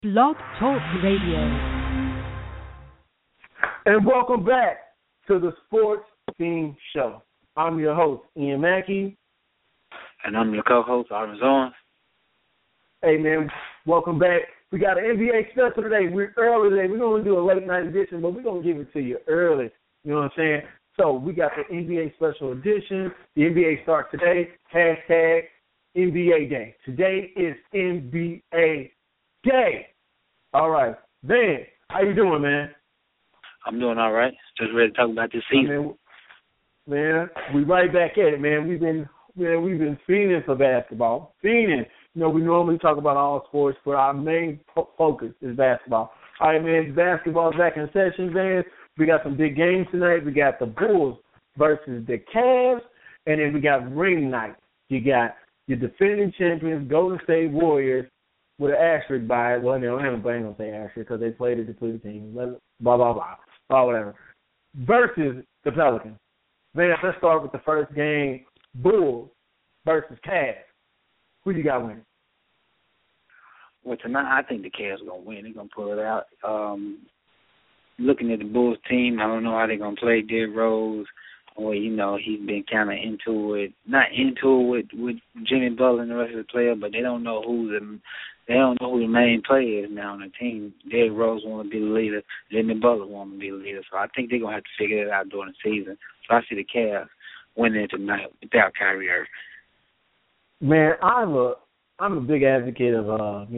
Blog Talk Radio. And welcome back to the Sports Team Show. I'm your host, Ian Mackey. And I'm your co-host, Arvin Zorn. Hey, man, welcome back. We got an NBA special today. We're early today. We're going to do a late night edition, but we're going to give it to you early. You know what I'm saying? So we got the NBA special edition. The NBA starts today. Hashtag NBA Day. Today is NBA Day. All right. Van, how you doing, man? I'm doing all right. Just ready to talk about this season. Man, we right back at it, man. We've been fiending for basketball. Fiending. You know, we normally talk about all sports, but our main focus is basketball. All right, man, basketball's back in session, man. We got some big games tonight. We got the Bulls versus the Cavs, and then we got ring night. You got your defending champions, Golden State Warriors, with an asterisk by it. Well, they ain't going to say asterisk because they played a depleted team. Blah, blah, blah. Or whatever. Versus the Pelicans. Man, let's start with the first game. Bulls versus Cavs. Who you got winning? Well, tonight I think the Cavs are going to win. They're going to pull it out. Looking at the Bulls team, I don't know how they're going to play Derrick Rose. Well, you know, he's been kind of into it. Not into it with Jimmy Butler and the rest of the players, but they don't know who the main player is now on the team. Derrick Rose want to be the leader. Jimmy Butler want to be the leader. So I think they're going to have to figure it out during the season. So I see the Cavs winning tonight without Kyrie Irving. Man, I'm a big advocate of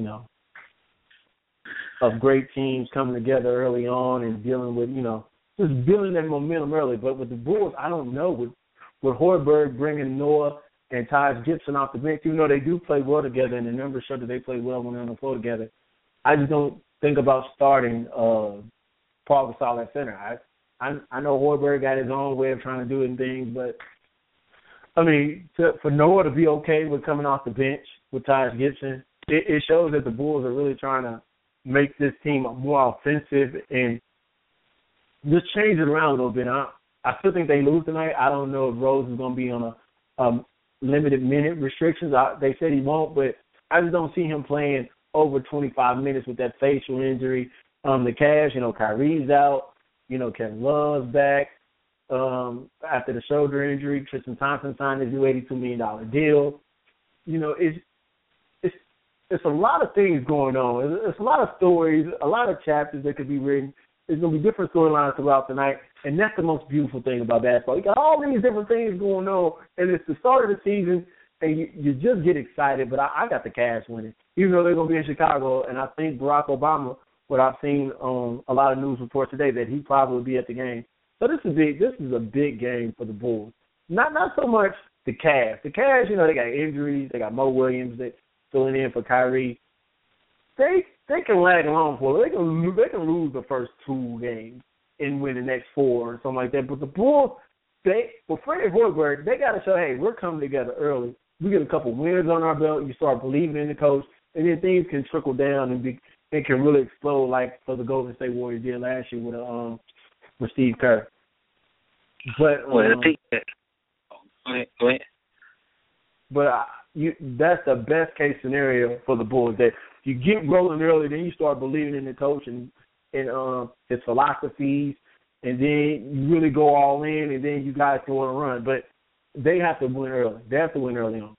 of great teams coming together early on and dealing with, just building that momentum early. But with the Bulls, I don't know. With Hoiberg bringing Noah and Taj Gibson off the bench, even though they do play well together and the numbers show that they play well when they're on the floor together, I just don't think about starting Paul Gasol at center. I know Hoiberg got his own way of trying to do things, but, I mean, for Noah to be okay with coming off the bench with Taj Gibson, it shows that the Bulls are really trying to make this team more offensive and just change it around a little bit. I still think they lose tonight. I don't know if Rose is going to be on a limited minute restrictions. They said he won't, but I just don't see him playing over 25 minutes with that facial injury. The Cavs, Kyrie's out. Kevin Love's back after the shoulder injury. Tristan Thompson signed his new $82 million deal. It's a lot of things going on. It's a lot of stories, a lot of chapters that could be written. There's going to be different storylines throughout the night, and that's the most beautiful thing about basketball. You got all these different things going on, and it's the start of the season, and you just get excited. But I got the Cavs winning, even though they're going to be in Chicago, and I think Barack Obama, what I've seen on a lot of news reports today, that he probably will be at the game. So this is a big game for the Bulls. Not so much the Cavs. The Cavs, they got injuries. They got Mo Williams that filling in for Kyrie. They can lag along for it. They can lose the first two games and win the next four or something like that. But the Bulls, with Freddie Hoiberg, they got to show, hey, we're coming together early. We get a couple wins on our belt. You start believing in the coach, and then things can trickle down and can really explode like for the Golden State Warriors did last year with Steve Kerr. But I think that. Go ahead. But that's the best case scenario for the Bulls, that you get rolling early, then you start believing in the coach and his philosophies, and then you really go all in, and then you guys can want to run. But they have to win early. They have to win early on.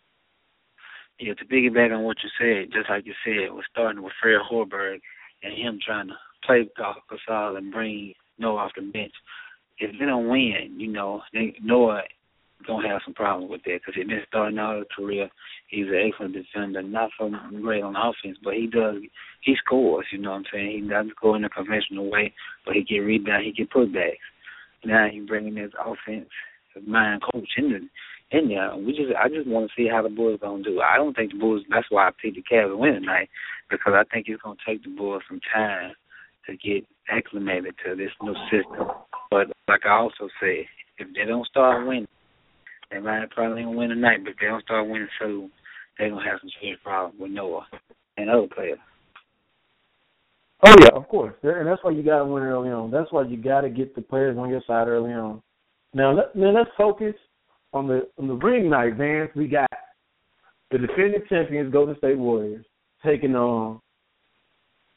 Yeah, to piggyback on what you said, just like you said, we're starting with Fred Hoiberg and him trying to play Gasol and bring Noah off the bench. If they don't win, Noah going to have some problems with that, because he's been starting out his career. He's an excellent defender, not so great on offense, but he scores, you know what I'm saying? He doesn't score in a conventional way, but he get rebound, he get putbacks. Now he's bringing his offense, his mind coach in there. I just want to see how the Bulls going to do. I don't think the Bulls, that's why I picked the Cavs to win tonight, because I think it's going to take the Bulls some time to get acclimated to this new system. But like I also said, if they don't start winning, they might probably going to win tonight, but if they don't start winning soon, they're going to have some serious problems with Noah and other players. Oh, yeah, of course. And that's why you got to win early on. That's why you got to get the players on your side early on. Now, let's focus on the ring night, Vance. We got the defending champions, Golden State Warriors, taking on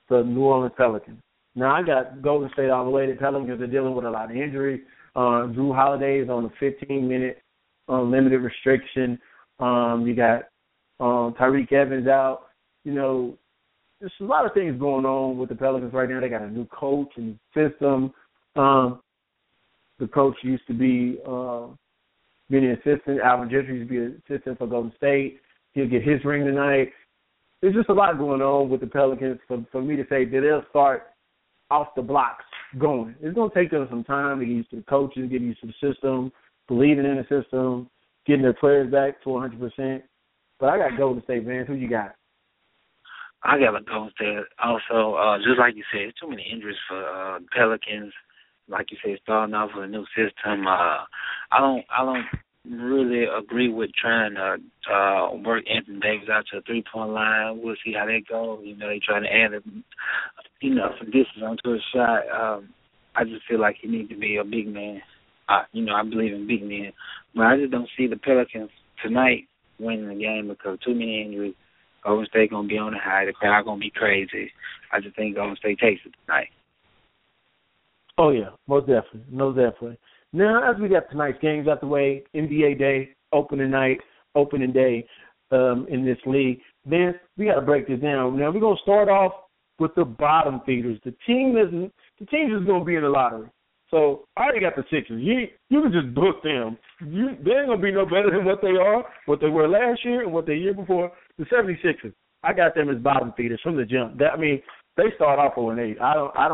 the New Orleans Pelicans. Now, I got Golden State all the way. The Pelicans are dealing with a lot of injuries. Drew Holiday is on a 15-minute limited restriction. You got Tyreke Evans out. You know, there's a lot of things going on with the Pelicans right now. They got a new coach and system. The coach used to be being an assistant. Alvin Gentry used to be an assistant for Golden State. He'll get his ring tonight. There's just a lot going on with the Pelicans for me to say that they'll start off the blocks going. It's going to take them some time to get used to the coaches, get used to the system, believing in the system, getting their players back to 100%. But I got Golden State, man. Who you got? I got a Golden State. Also, just like you said, too many injuries for Pelicans. Like you said, starting off with a new system. I don't really agree with trying to work Anthony Davis out to a three-point line. We'll see how that goes. You know, they trying to add some distance onto his shot. I just feel like he needs to be a big man. I believe in big men. But I just don't see the Pelicans tonight winning the game because too many injuries. Golden State going to be on the high. The crowd going to be crazy. I just think Golden State takes it tonight. Oh, yeah, most definitely. Now, as we got tonight's games out the way, NBA Day, opening day in this league, then we got to break this down. Now, we're going to start off with the bottom feeders. The team is going to be in the lottery. So I already got the Sixers. You can just book them. They ain't going to be no better than what they are, what they were last year, and what they year before. The 76ers, I got them as bottom feeders from the jump. They start off 0-8. I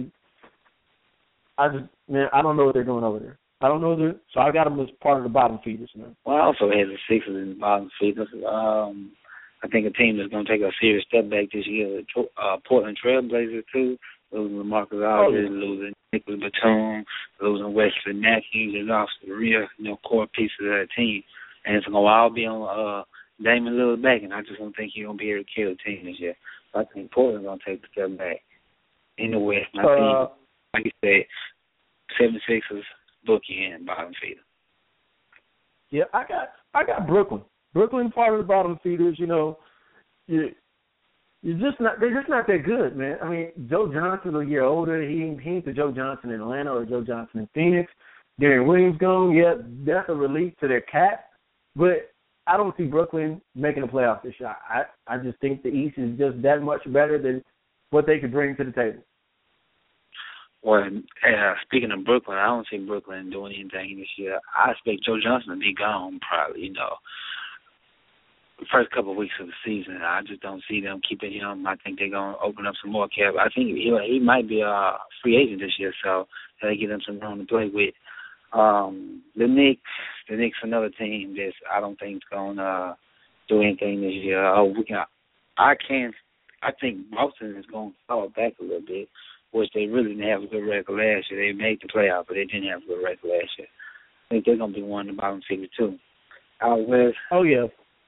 don't know what they're doing over there. I don't know so I got them as part of the bottom feeders, man. Well, I also had the Sixers in the bottom feeders. I think a team that's going to take a serious step back this year, Portland Trail Blazers too, losing Marcus Aldridge, losing Nicholas Batum, losing Wesley Matthews. They lost the real, core pieces of that team, and it's going to all be on Damian Lillard back, and I just don't think he's going to be able to kill the team this year. So I think Portland's going to take the step back in the West. And I think, like you said, 76ers, bookie, and bottom feeder. Yeah, I got Brooklyn. Brooklyn part of the bottom feeders. They're just not that good, man. I mean, Joe Johnson a year older. He ain't the Joe Johnson in Atlanta or Joe Johnson in Phoenix. Darren Williams gone. Yeah, that's a relief to their cap, but I don't see Brooklyn making the playoffs this year. I just think the East is just that much better than what they could bring to the table. Well, speaking of Brooklyn, I don't see Brooklyn doing anything this year. I expect Joe Johnson to be gone probably, the first couple of weeks of the season. I just don't see them keeping him. I think they're going to open up some more cap. I think he might be a free agent this year, so they give him some room to play with. The Knicks, another team that I don't think is going to do anything this year. I think Boston is going to fall back a little bit, which they really didn't have a good record last year. They made the playoff, but they didn't have a good record last year. I think they're going to be one of the bottom feeder too. Out West. Oh, yeah.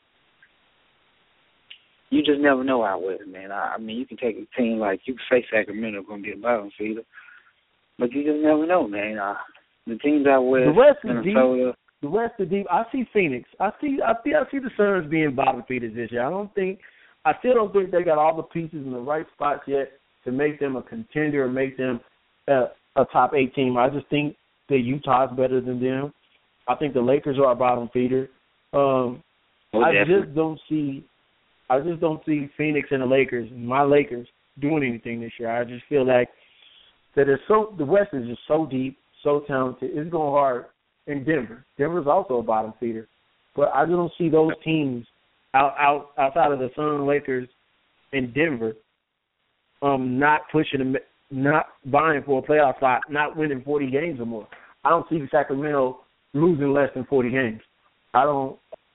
You just never know out West, man. I mean, you can take a team like, you can say Sacramento going to be a bottom feeder, but you just never know, man. The teams out West, the West Minnesota. Is deep. The West is deep. I see Phoenix. I see the Suns being bottom feeders this year. I still don't think they got all the pieces in the right spots yet to make them a contender or make them a top 8 team. I just think that Utah's better than them. I think the Lakers are a bottom feeder. I just don't see Phoenix and my Lakers, doing anything this year. I just feel like that the West is just so deep, so talented. It's going hard in Denver. Denver's also a bottom feeder, but I just don't see those teams outside of the Suns, Lakers, and Denver not pushing them, not vying for a playoff spot, not winning 40 games or more. I don't see Sacramento losing less than 40 games. I don't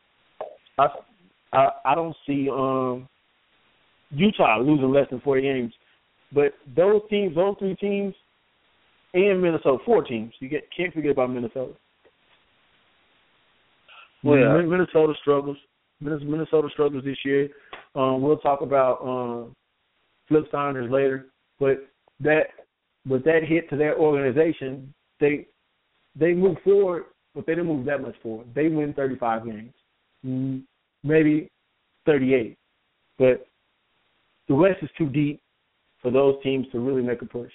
see Utah losing less than 40 games. But those three teams, and Minnesota, 4 teams. Can't forget about Minnesota. Well, yeah. Minnesota struggles. Minnesota struggles this year. We'll talk about Flip Saunders later. But that hit to their organization, they move forward, but they didn't move that much forward. They win 35 games, maybe 38. But the West is too deep for those teams to really make a push.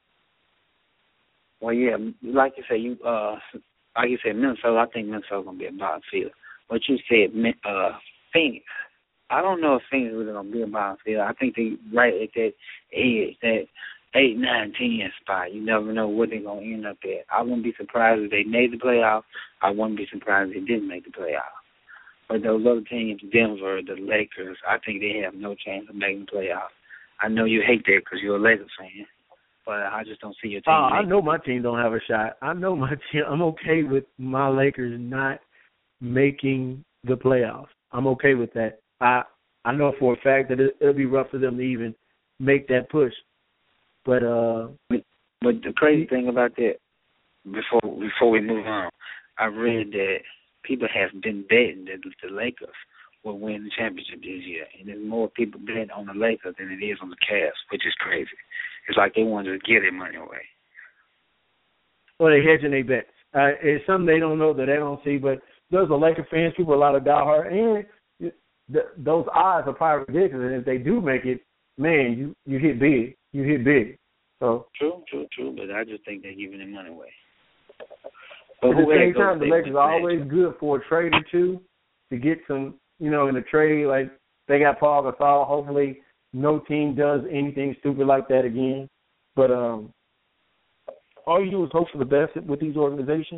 Well, yeah, like you say, Minnesota. I think Minnesota's gonna be a bottom feeder. But you said Phoenix. I don't know if Phoenix is gonna be a bottom feeder. I think they right at that edge, that 8, 9, 10 spot. You never know what they're gonna end up at. I wouldn't be surprised if they made the playoff. I wouldn't be surprised if they didn't make the playoff. But those other teams, Denver, the Lakers, I think they have no chance of making the playoff. I know you hate that because you're a Lakers fan, but I just don't see your team. I know my team don't have a shot. I know my team. I'm okay with my Lakers not making the playoffs. I'm okay with that. I know for a fact that it'll be rough for them to even make that push. But the crazy thing about that, before we move on, I read that people have been betting that the Lakers will win the championship this year, and there's more people betting on the Lakers than it is on the Cavs, which is crazy. It's like they want to give their money away. Well, they're hedging their bets. It's something they don't know that they don't see, but those are Laker fans, people a lot of diehard, and those odds are probably ridiculous. And if they do make it, man, you hit big. You hit big. So True. But I just think they're giving their money away. But at the same time, the Lakers are always good for a trade or two to get some, in a trade. Like they got Paul Gasol. Hopefully, no team does anything stupid like that again. But all you do is hope for the best with these organizations.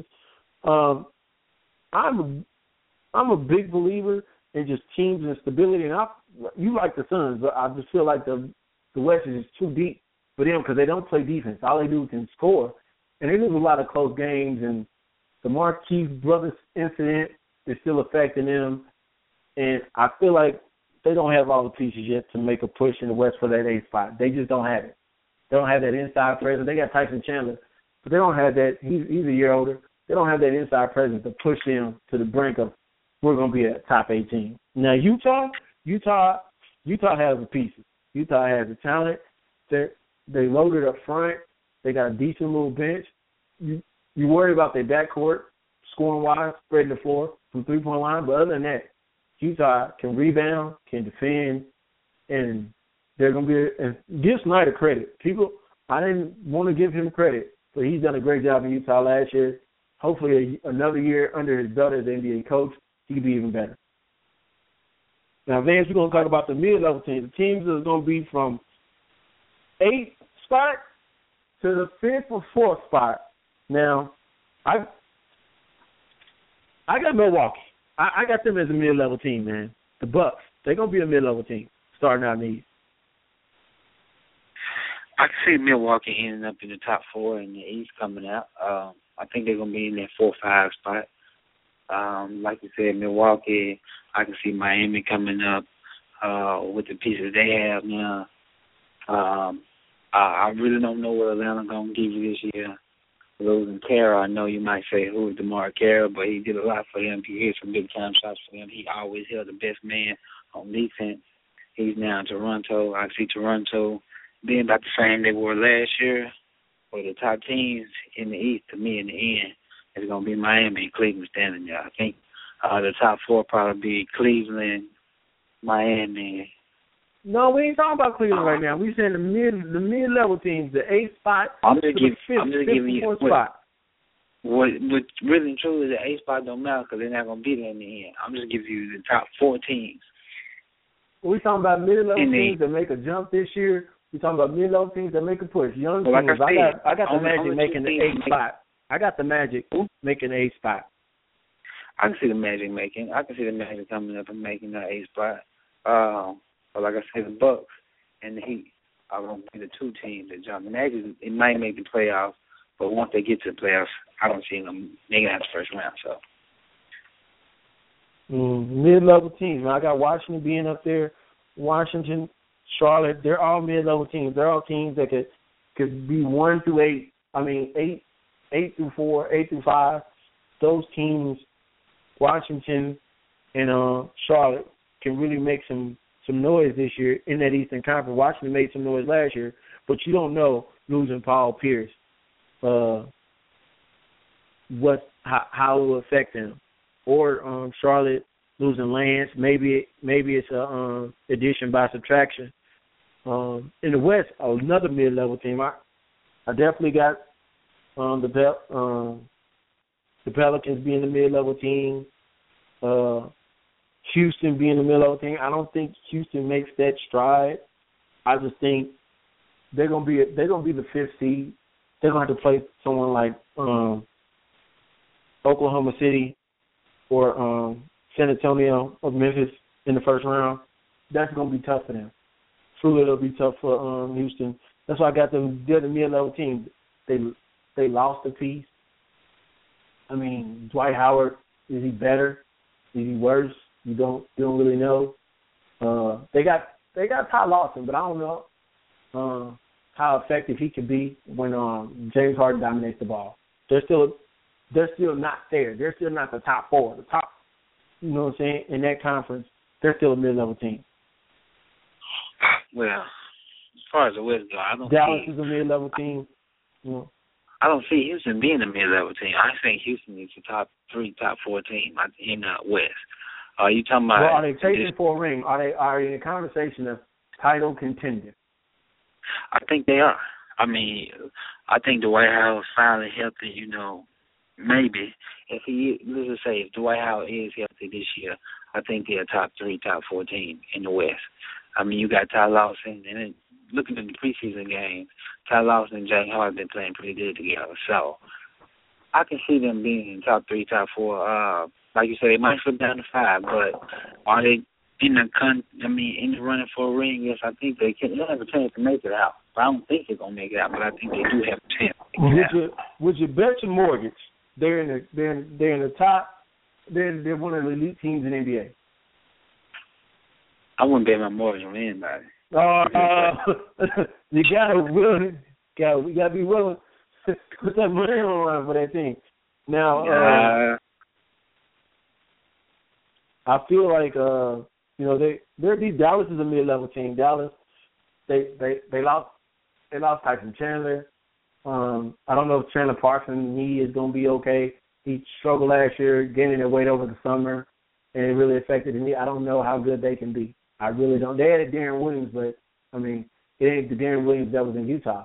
I'm a big believer in just teams and stability. And you like the Suns, but I just feel like the West is just too deep for them because they don't play defense. All they do is score, and they lose a lot of close games. And the Marquise Brothers incident is still affecting them. And I feel like they don't have all the pieces yet to make a push in the West for that 8th spot. They just don't have it. They don't have that inside presence. They got Tyson Chandler, but they don't have that. He's a year older. They don't have that inside presence to push them to the brink of we're going to be a top 8 team. Now, Utah has the pieces. Utah has the talent. They loaded up front. They got a decent little bench. You worry about their backcourt, scoring-wise, spreading the floor from three-point line. But other than that, Utah can rebound, can defend, and they're going to be – and give Snyder credit. I didn't want to give him credit, but he's done a great job in Utah last year. Hopefully another year under his belt as the NBA coach, he can be even better. Now, Vance, we're going to talk about the mid-level teams. The teams that are going to be from 8th spot to the 5th or 4th spot. Now, I got Milwaukee. I got them as a mid-level team, man. The Bucks, they're going to be a mid-level team starting out in the East. I can see Milwaukee ending up in the top 4 in the East coming out. I think they're going to be in that 4-5 spot. Like you said, Milwaukee, I can see Miami coming up with the pieces they have now. I really don't know what Atlanta's going to give you this year. Losing Kara, I know you might say, who is DeMar Kara, but he did a lot for them. He hit some big-time shots for them. He always held the best man on defense. He's now in Toronto. I see Toronto being about the same they were last year. For the top teams in the East, to me, in the end, it's going to be Miami and Cleveland standing there. I think the top 4 probably be Cleveland, Miami. No, we ain't talking about Cleveland right now. We saying the mid-level teams, the 8th spot to the 5th, 4th spot. What really and truly, the 8th spot don't matter because they're not going to be there in the end. I'm just giving you the top 4 teams. We talking about mid-level teams that make a jump this year. We talking about mid-level teams that make a push. Young teams. I got the Magic making the 8th spot. I got the Magic making the 8th spot. I can see the Magic coming up and making the 8th spot. But like I said, the Bucks and the Heat are going to be the 2 teams that jump. And actually, it might make the playoffs, but once they get to the playoffs, I don't see them making out the first round. So mid-level teams. I got Washington being up there. Washington, Charlotte, they're all mid-level teams. They're all teams that could be 1 through 8. I mean, 8 through 4, 8 through 5. Those teams, Washington and Charlotte, can really make some noise this year in that Eastern Conference. Washington made some noise last year, but you don't know losing Paul Pierce, how it will affect them. Or Charlotte losing Lance, maybe it's a addition by subtraction. In the West, another mid-level team. I definitely got the Pelicans being the mid-level team. Houston being the mid-level team. I don't think Houston makes that stride. I just think they're gonna be the fifth seed. They're gonna have to play someone like Oklahoma City or San Antonio or Memphis in the first round. That's gonna be tough for them. Truly, it'll be tough for Houston. That's why I got them. They're the mid-level team. They lost a piece. I mean, Dwight Howard, is he better? Is he worse? You don't really know. They got Ty Lawson, but I don't know how effective he can be when James Harden dominates the ball. They're still not there. They're still not the top four. The top, you know what I'm saying, in that conference, they're still a mid-level team. Well, as far as the West goes, I don't Dallas see... is a mid-level team. You know. I don't see Houston being a mid-level team. I think Houston is the top 3, top 4 team in the West. Are you talking about... Well, are they chasing for a ring? Are they in a conversation of title contender? I think they are. I mean, I think Dwight Howard's finally healthy, you know, maybe. Let's just say if Dwight Howard is healthy this year, I think they're a top 3, top 4 team in the West. I mean, you got Ty Lawson, and then looking at the preseason games, Ty Lawson and James Harden been playing pretty good together. So I can see them being in top 3, top 4. Like you said, they might slip down to 5, but are they in the running for a ring? Yes, I think they can. They have a chance to make it out. I don't think they're gonna make it out, but I think they do have a chance to make it out. Would you bet your mortgage they're in the top? They're one of the elite teams in the NBA. I wouldn't bet my mortgage on anybody. You gotta be willing to put that money on for that team. Now, I feel like Dallas is a mid-level team. Dallas, they lost Tyson Chandler. I don't know if Chandler Parsons' knee is going to be okay. He struggled last year, gaining their weight over the summer, and it really affected the knee. I don't know how good they can be. I really don't. They had Darren Williams, but, I mean, it ain't the Darren Williams that was in Utah.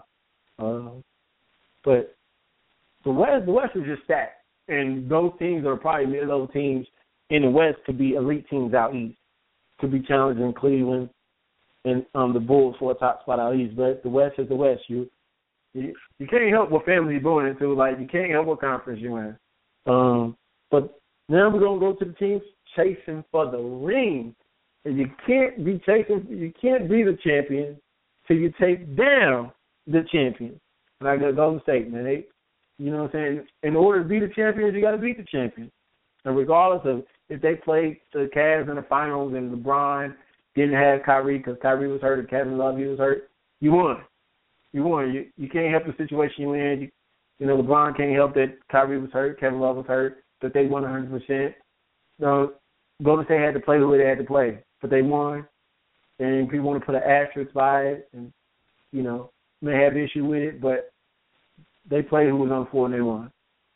But the West is just stacked, and those teams are probably mid-level teams in the West could be elite teams out east. Could be challenging Cleveland and the Bulls for a top spot out east. But the West is the West. You can't help what family you're born into. Like, you can't help what conference you're in. But now we're going to go to the teams chasing for the ring. And you can't be the champion till you take down the champion. Like the Golden State, man. You know what I'm saying? In order to be the champions, you got to beat the champion. And regardless of if they played the Cavs in the finals and LeBron didn't have Kyrie because Kyrie was hurt and Kevin Love, he was hurt, you won. You won. You can't help the situation you're in. You know, LeBron can't help that Kyrie was hurt, Kevin Love was hurt, that they won 100%. So Golden State had to play who they had to play, but they won. And people want to put an asterisk by it and, you know, may have issue with it, but they played who was on the floor and they won.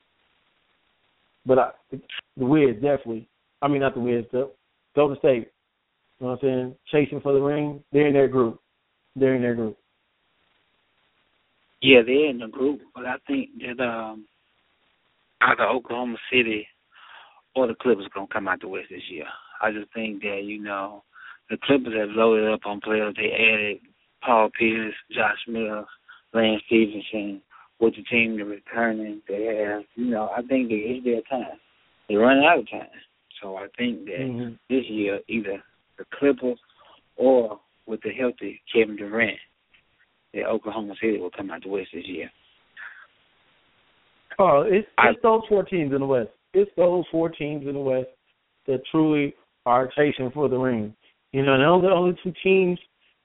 But the Wiz definitely, I mean not the Wiz, the Golden State, you know what I'm saying, chasing for the ring, they're in their group. Yeah, they're in the group, but I think that either Oklahoma City or the Clippers are going to come out the West this year. I just think that, you know, the Clippers have loaded up on players. They added Paul Pierce, Josh Mills, Lance Stevenson. With the team they're returning, they have, you know, I think it's their time. They're running out of time. So I think that this year, either the Clippers or with the healthy Kevin Durant, that Oklahoma City will come out the West this year. Oh, it's those 4 teams in the West. It's those 4 teams in the West that truly are chasing for the ring. You know, those are the only 2 teams,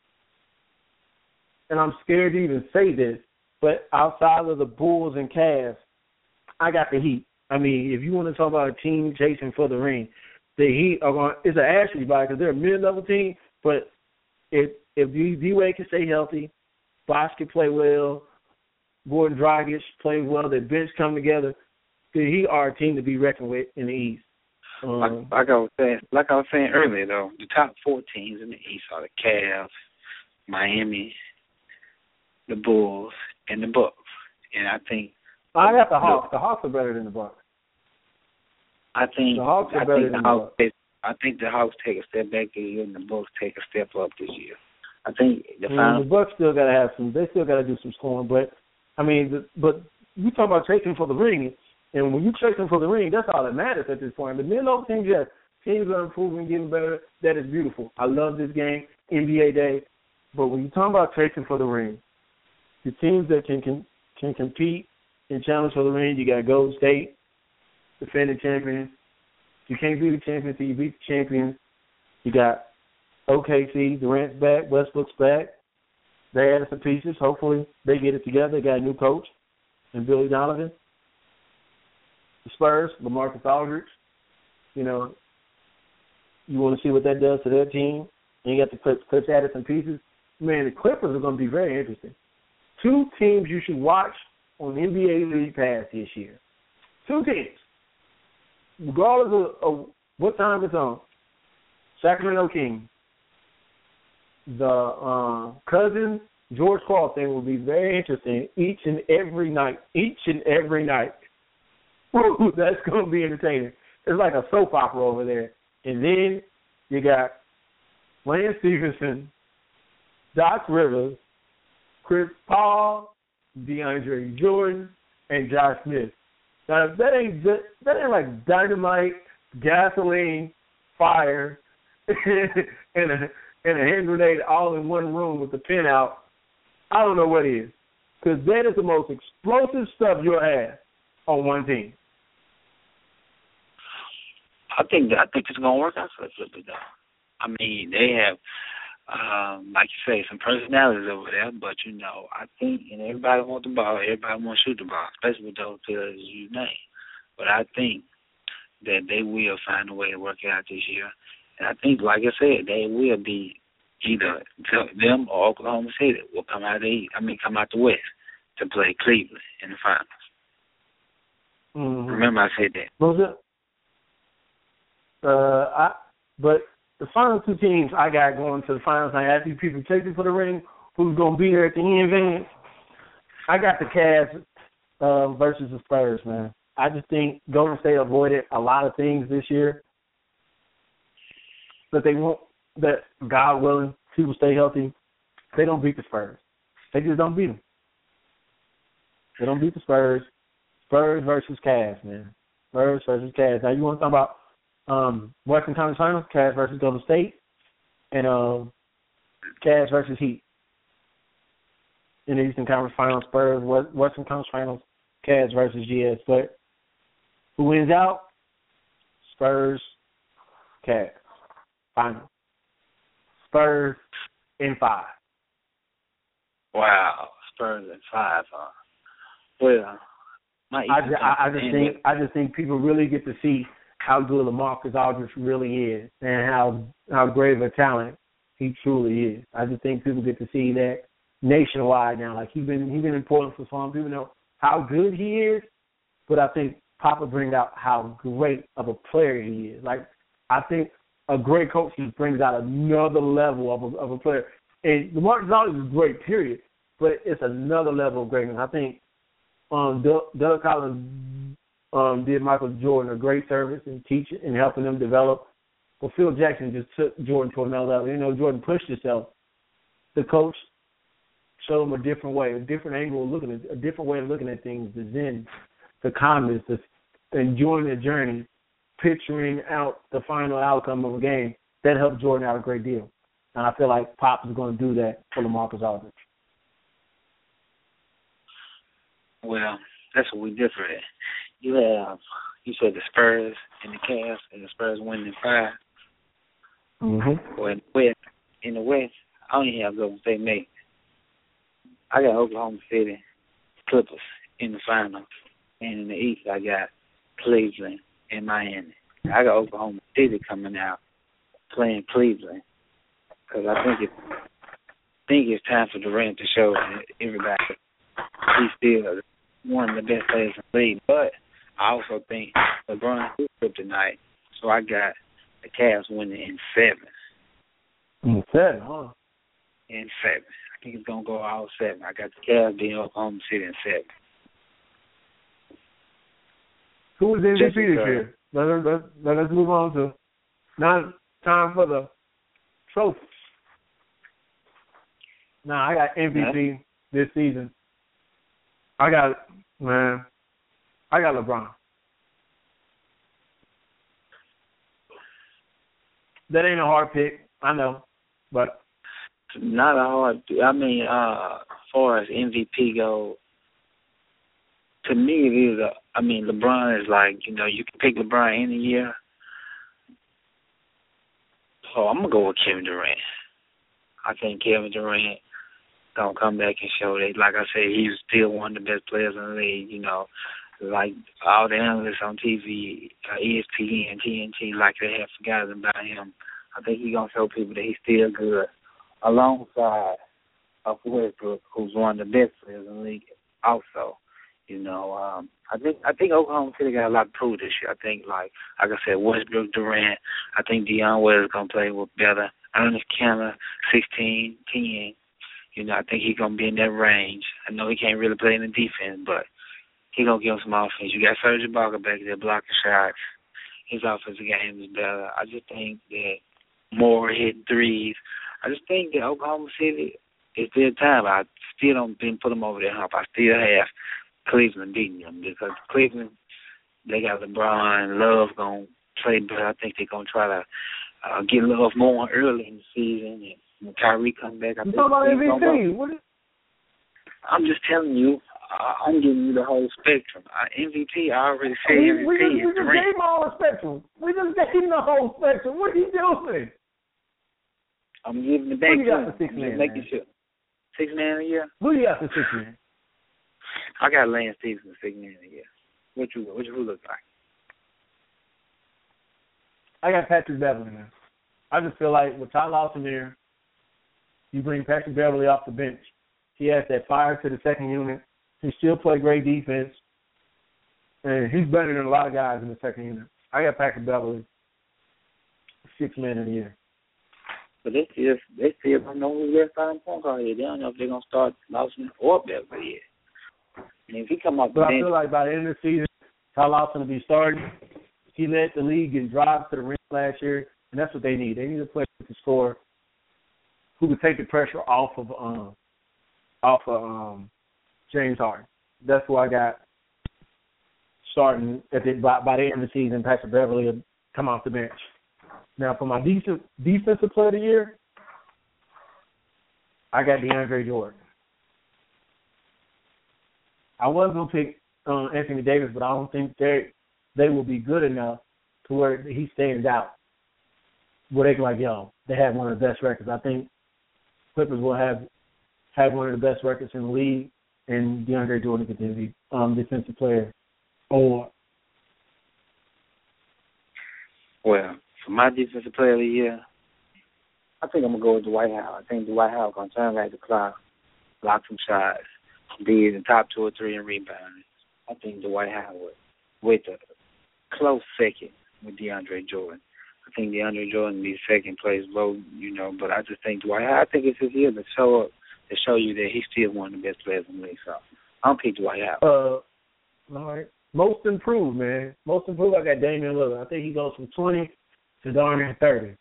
and I'm scared to even say this, but outside of the Bulls and Cavs, I got the Heat. I mean, if you want to talk about a team chasing for the ring, the Heat are going. It's an asterisk by because they're a mid-level team. But if D-Wade can stay healthy, Bosh can play well, Gordon Dragic plays well, their bench come together, the Heat are a team to be reckoned with in the East. Like I was saying earlier, though, the top 4 teams in the East are the Cavs, Miami, the Bulls, and the Bucks. And I think I got the Hawks. The Hawks are better than the Bucks. I think the Hawks are better than the Bucks. I think the Hawks take a step back this year, and the Bucks take a step up this year. I think the Bucks still got to have some. They still got to do some scoring, but I mean, but you talk about chasing for the ring, and when you chasing for the ring, that's all that matters at this point. But then those teams, yes, teams are improving, getting better. That is beautiful. I love this game, NBA Day. But when you talk about chasing for the ring, the teams that can compete and challenge for the ring, you got Golden State, defending champions. You can't beat the champions until you beat the champions. You got OKC, Durant's back, Westbrook's back. They added some pieces. Hopefully they get it together. They got a new coach and Billy Donovan. The Spurs, LaMarcus Aldridge. You know, you want to see what that does to their team. And you got the Clips. Clips added some pieces. Man, the Clippers are going to be very interesting. Two teams you should watch on NBA League Pass this year. Two teams. Regardless of what time it's on. Sacramento Kings. The Cousins, George Karl thing will be very interesting each and every night. Ooh, that's going to be entertaining. It's like a soap opera over there. And then you got Lance Stephenson, Doc Rivers, Chris Paul, DeAndre Jordan, and Josh Smith. Now, that ain't like dynamite, gasoline, fire, and a hand grenade all in one room with the pin out. I don't know what it is. Because that is the most explosive stuff you'll have on one team. I think it's going to work out for the Clippers, though. I mean, they have, like you say, some personalities over there, but, you know, I think, and everybody wants the ball, everybody wants to shoot the ball, especially with those players you name. But I think that they will find a way to work it out this year. And I think, like I said, they will be either them or Oklahoma City will come out the West to play Cleveland in the finals. Mm-hmm. Remember I said that. What was it? But the final two teams I got going to the finals, I asked you people chasing for the ring, who's going to be there at the end, Vance. I got the Cavs versus the Spurs, man. I just think Golden State avoided a lot of things this year that they won't, that God willing, people stay healthy. They don't beat the Spurs. They just don't beat them. They don't beat the Spurs. Spurs versus Cavs, man. Spurs versus Cavs. Now, you want to talk about Western Conference Finals, Cavs versus Golden State, and Cavs versus Heat. In the Eastern Conference Finals, Spurs, Western Conference Finals, Cavs versus GS. But who wins out? Spurs, Cavs. Final. Spurs in 5. Wow, Spurs in 5, huh? Well, I just think people really get to see how good LaMarcus Aldridge really is and how great of a talent he truly is. I just think people get to see that nationwide now. Like he's been important for some people know how good he is, but I think Papa brings out how great of a player he is. Like I think a great coach just brings out another level of a player. And LaMarcus Aldridge is great, period, but it's another level of greatness. I think Doug Collins did Michael Jordan a great service in teaching and helping them develop. Well, Phil Jackson just took Jordan to another level. You know, Jordan pushed himself. The coach showed him a different way, a different angle of looking at, a different way of looking at things, the zen, the calmness, the enjoying the journey, picturing out the final outcome of a game. That helped Jordan out a great deal. And I feel like Pop is going to do that for LaMarcus Aldridge. Well, that's what we differ at. You said the Spurs and the Cavs, and the Spurs winning in 5. Mm-hmm. Or in the West, I only have Golden State making. I got Oklahoma City Clippers in the finals, and in the East, I got Cleveland and Miami. I got Oklahoma City coming out playing Cleveland because I think it's time for Durant to show everybody he's still one of the best players in the league. But I also think LeBron is kryptonite, so I got the Cavs winning in 7. In 7, huh? in 7. I think it's gonna go all 7. I got the Cavs being Oklahoma City in 7. Who was MVP Jesse this Curry. year? Let's move on to now. Time for the trophy. Nah, I got MVP this season. I got LeBron. That ain't a hard pick, I know, but Not a hard. I mean, as far as MVP go, to me it is. I mean, LeBron is like, you can pick LeBron any year. So I'm gonna go with Kevin Durant. I think Kevin Durant gonna come back and show that, like I said, he's still one of the best players in the league. Like all the analysts on TV, ESPN, TNT, like they have forgotten about him. I think he's gonna show people that he's still good, alongside of Westbrook, who's one of the best players in the league. Also, I think Oklahoma City got a lot to prove this year. I think, like I said, Westbrook, Durant. I think Deion Waiters is gonna play with better. Ernest Canner, 16, 10. I think he's going to be in that range. I know he can't really play in the defense, but he's going to give him some offense. You got Serge Ibaka back there blocking shots. His offensive game is better. I just think that more hitting threes. I just think that Oklahoma City is their time. I still didn't put them over their hump. I still have Cleveland beating them because Cleveland, they got LeBron. Love going to play better. I think they're going to try to get Love more early in the season. And when Kyrie come back, I think talking about MVP. I'm just telling you, I'm giving you the whole spectrum. MVP, I already said MVP we is just Durant. gave him all the spectrum. We just gave him the whole spectrum. What are you doing? I'm giving it back Who you got to him. for 6 man? Making sure. 6 man a year? Who you got for 6 man? I got Lance Stevenson 6 man a year. What you look like? I got Patrick Beverly, man. I just feel like with Ty Lawson there, you bring Patrick Beverly off the bench. He has that fire to the second unit. He still play great defense. And he's better than a lot of guys in the second unit. I got Patrick Beverly 6 man in a year. But they still don't know who their starting point guard is. They don't know if they're going to start Lawson or Beverly yet. And if he come off the But bench, I feel like by the end of the season, Ty Lawson will be starting. He led the league in drives to the rim last year, and that's what they need. They need a player who can score, who can take the pressure off of James Harden. That's who I got starting by the end of the season. Patrick Beverly will come off the bench. Now, for my defensive player of the year, I got DeAndre Jordan. I was going to pick Anthony Davis, but I don't think they will be good enough to where he stands out. Where they can they have one of the best records. I think Clippers will have one of the best records in the league, and DeAndre Jordan could be defensive player. Well, for my defensive player of the year, I think I'm going to go with Dwight Howard. I think Dwight Howard going to turn back the clock, block some shots, be in the top 2 or 3 in rebounding. I think Dwight Howard with a close second with DeAndre Jordan. I think DeAndre Jordan be second place vote, but I just think Dwight Howard, I think it's his year to show up, to show you that he's still one of the best players in the league. So I'll pick Dwight Howard. All right. Most improved, man. Most improved, I got Damian Lillard. I think he goes from 20 to darn near 30.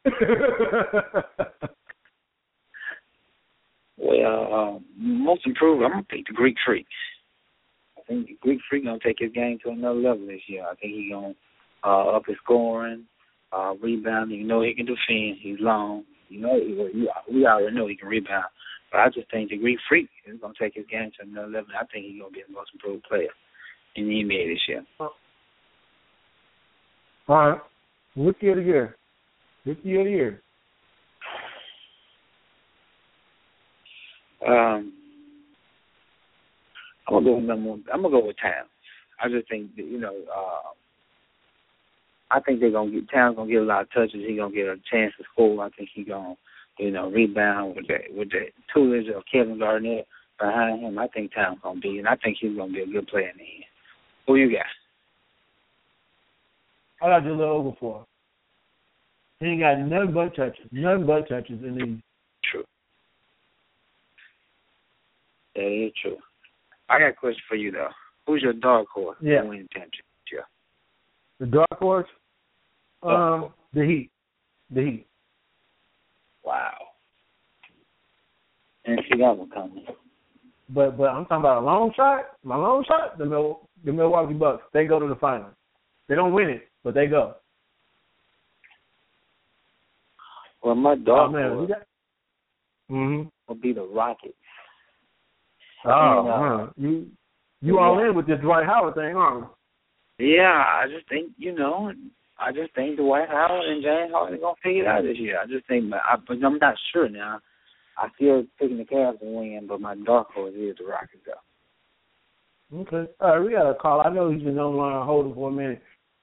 Most improved, I'm going to pick the Greek Freak. I think the Greek Freak going to take his game to another level this year. I think he's going to up his scoring, rebounding. He can defend. He's long. We already know he can rebound. But I just think the Greek Freak is going to take his game to another level. I think he's going to be the most improved player in the NBA this year. All right. Rookie of the year. Rookie of the year. I'm gonna go with Towns. I just think that, I think Towns gonna get a lot of touches. He's gonna get a chance to score. I think he's gonna, rebound with the tutelage of Kevin Garnett behind him. I think Towns gonna be, and I think he's gonna be a good player in the end. Who you got? I got Jahlil Okafor. He ain't got nothing but touches in these. True. That is true. I got a question for you, though. Who's your dark horse Yeah. to win the championship? The dark horse? The Heat. The Heat. Wow. And see that one coming. But I'm talking about a long shot. My long shot, the Milwaukee Bucks. They go to the finals. They don't win it, but they go. Well, my dark horse will be the Rockets. Oh, you all in with this Dwight Howard thing, aren't you? Yeah, I just think, Dwight Howard and James Harden are going to figure it out this year. I just think, but I'm not sure now. I feel picking the Cavs to win, but my dark horse is the Rockets, though. Okay. All right, we got a call. I know he's been on the line holding for a minute.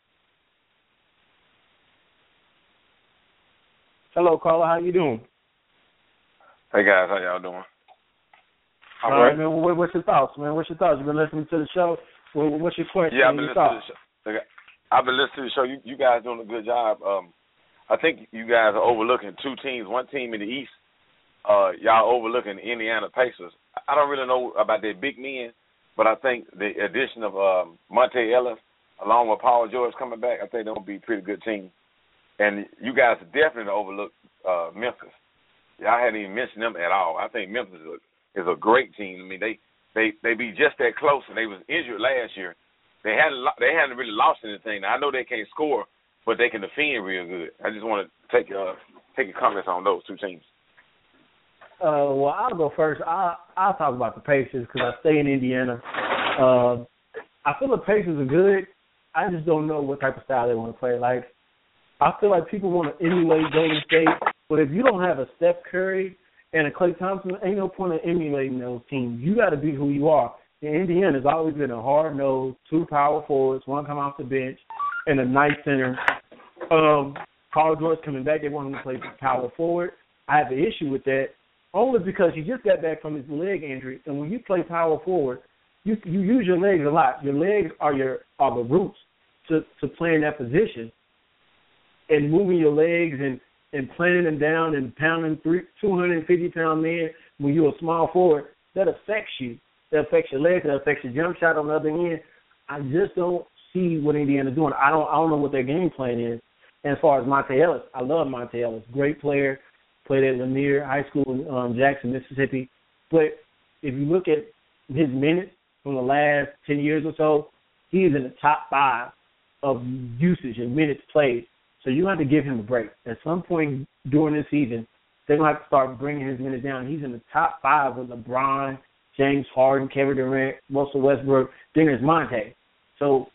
Hello, caller. How you doing? Hey, guys. How y'all doing? All right, man. What's your thoughts, man? What's your thoughts? You been listening to the show? What's your question? Yeah, I've been listening to the show. Okay. I've been listening to the show. You guys doing a good job. I think you guys are overlooking two teams. One team in the East, y'all overlooking the Indiana Pacers. I don't really know about their big men, but I think the addition of Monte Ellis along with Paul George coming back, I think they're going to be a pretty good team. And you guys definitely overlooked Memphis. Y'all hadn't even mentioned them at all. I think Memphis is a great team. I mean, they be just that close, and they was injured last year. They hadn't really lost anything. Now, I know they can't score, but they can defend real good. I just want to take your comments on those two teams. Well, I'll go first. I'll talk about the Pacers because I stay in Indiana. I feel the Pacers are good. I just don't know what type of style they want to play. Like, I feel like people want to emulate Golden State, but if you don't have a Steph Curry and a Klay Thompson, ain't no point in emulating those teams. You got to be who you are. And Indiana has always been a hard-nosed, two power forwards, one come off the bench, and a nice center. Paul George coming back, they want him to play power forward. I have an issue with that, only because he just got back from his leg injury, and when you play power forward, you use your legs a lot. Your legs are the roots to playing that position. And moving your legs and planting them down and pounding 250-pound men when you're a small forward, that affects you. That affects your legs. That affects your jump shot on the other end. I just don't see what Indiana's doing. I don't know what their game plan is. And as far as Monte Ellis, I love Monte Ellis. Great player. Played at Lanier High School in Jackson, Mississippi. But if you look at his minutes from the last 10 years or so, he's in the top 5 of usage and minutes played. So you have to give him a break. At some point during this season, they're going to have to start bringing his minutes down. He's in the top 5 with LeBron, James Harden, Kevin Durant, Russell Westbrook. Then there's Monte. So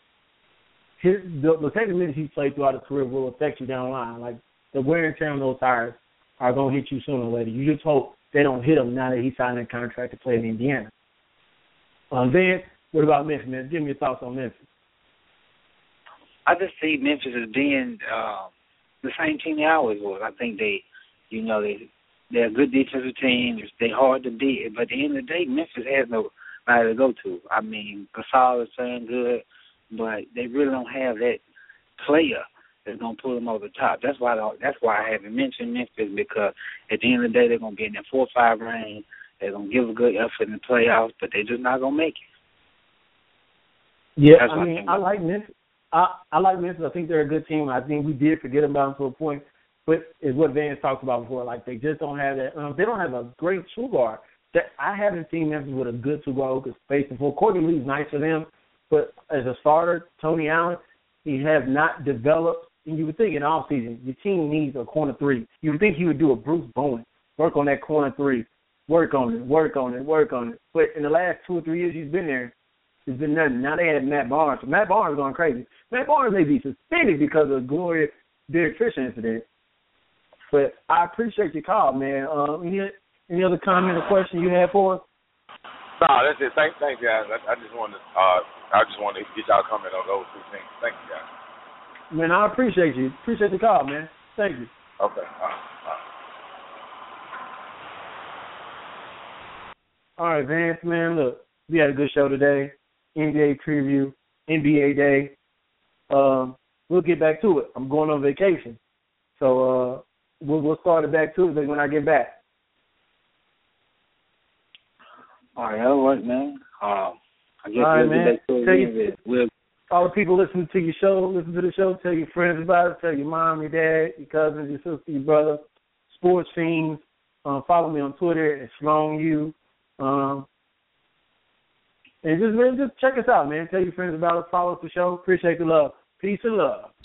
the type of minutes he's played throughout his career will affect you down the line. Like the wear and tear on those tires are going to hit you sooner or later. You just hope they don't hit him now that he's signed a contract to play in Indiana. Then, what about Memphis, man? Give me your thoughts on Memphis. I just see Memphis as being the same team they always was. I think they're a good defensive team. They're hard to beat. But at the end of the day, Memphis has nobody to go to. I mean, Gasol is playing good, but they really don't have that player that's going to pull them over the top. That's why I haven't mentioned Memphis, because at the end of the day, they're going to be in that 4 or 5 range. They're going to give a good effort in the playoffs, but they're just not going to make it. Yeah, I like Memphis. I like Memphis. I think they're a good team. I think we did forget about them to a point, but it's what Vance talked about before. Like, they just don't have that. They don't have a great two guard. I haven't seen Memphis with a good two guard who could space the floor. Courtney Lee's nice for them, but as a starter, Tony Allen, he has not developed. And you would think in off season, your team needs a corner 3. You would think he would do a Bruce Bowen, work on that corner 3, work on it. But in the last 2 or 3 years he's been there, it's been nothing. Now they have Matt Barnes. So Matt Barnes is going crazy. Matt Barnes may be suspended because of the Gloria Derek Fisher incident. But I appreciate your call, man. Any other comment or question you have for us? No, that's it. Thanks, guys. I just wanted to get y'all comment on those two things. Thank you, guys. Man, I appreciate you. Appreciate the call, man. Thank you. Okay. All right, Vance, man. Look, we had a good show today. NBA preview, NBA day. We'll get back to it. I'm going on vacation, so we'll start it back Tuesday when I get back. All right, that'll work, man. I guess all right, we'll man. get back to it. We'll all the people listening to your show, listen to the show, tell your friends about it, tell your mom, your dad, your cousins, your sister, your brother, sports fiends. Follow me on Twitter at SlongU. And just check us out, man. Tell your friends about us. Follow us the show. Appreciate the love. Peace and love.